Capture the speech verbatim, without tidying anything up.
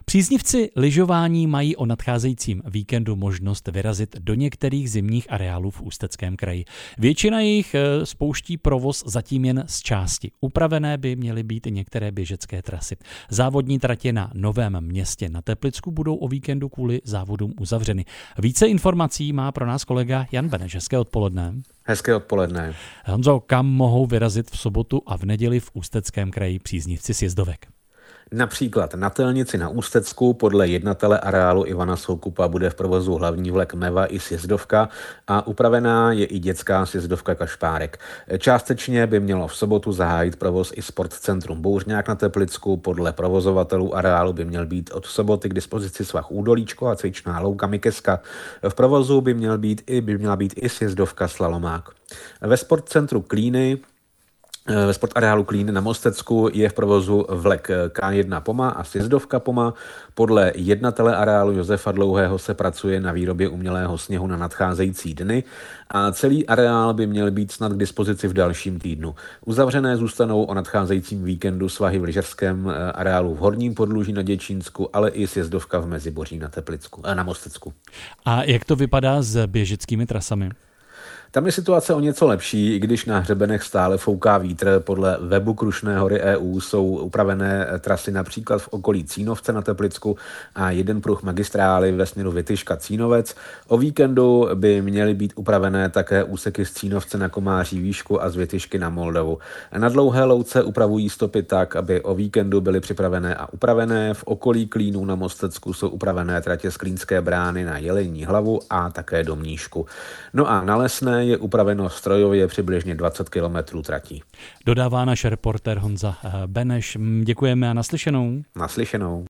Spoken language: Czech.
Příznivci lyžování mají o nadcházejícím víkendu možnost vyrazit do některých zimních areálů v Ústeckém kraji. Většina jich spouští provoz zatím jen z části. Upravené by měly být i některé běžecké trasy. Závodní tratě na Novém Městě na Teplicku budou o víkendu kvůli závodům uzavřeny. Více informací má pro nás kolega Jan Beneš. Hezké odpoledne. Hezké odpoledne. Honzo, kam mohou vyrazit v sobotu a v neděli v Ústeckém kraji příznivci sjezdovek? Například na Telnici na Ústecku podle jednatele areálu Ivana Soukupa bude v provozu hlavní vlek Meva i sjezdovka a upravená je i dětská sjezdovka Kašpárek. Částečně by mělo v sobotu zahájit provoz i sportcentrum Bouřňák na Teplicku. Podle provozovatelů areálu by měl být od soboty k dispozici svah Údolíčko a cvičná louka Mikeska. V provozu by měl být i, by měla být i sjezdovka Slalomák. Ve sportcentru Klíny Ve sportareálu Klíny na Mostecku je v provozu vlek K jedna Poma a sjezdovka Poma. Podle jednatele areálu Josefa Dlouhého se pracuje na výrobě umělého sněhu na nadcházející dny a celý areál by měl být snad k dispozici v dalším týdnu. Uzavřené zůstanou o nadcházejícím víkendu svahy v lyžařském areálu v Horním Podluží na Děčínsku, ale i sjezdovka v Meziboří na Teplicku, na Mostecku. A jak to vypadá s běžeckými trasami? Tam je situace o něco lepší, i když na hřebenech stále fouká vítr. Podle webu Krušné hory E U jsou upravené trasy například v okolí Cínovce na Teplicku a jeden pruh magistrály ve směru Vytyška Cínovec. O víkendu by měly být upravené také úseky z Cínovce na Komáří výšku a z Vytyšky na Moldavu. Na Dlouhé louce upravují stopy tak, aby o víkendu byly připravené a upravené. V okolí Klínů na Mostecku jsou upravené tratě z Klínské brány na Jelení hlavu a také do Mníšku. No a na Lesné je upraveno strojově přibližně dvacet kilometrů tratí. Dodává náš reportér Honza Beneš. Děkujeme a naslyšenou. Naslyšenou.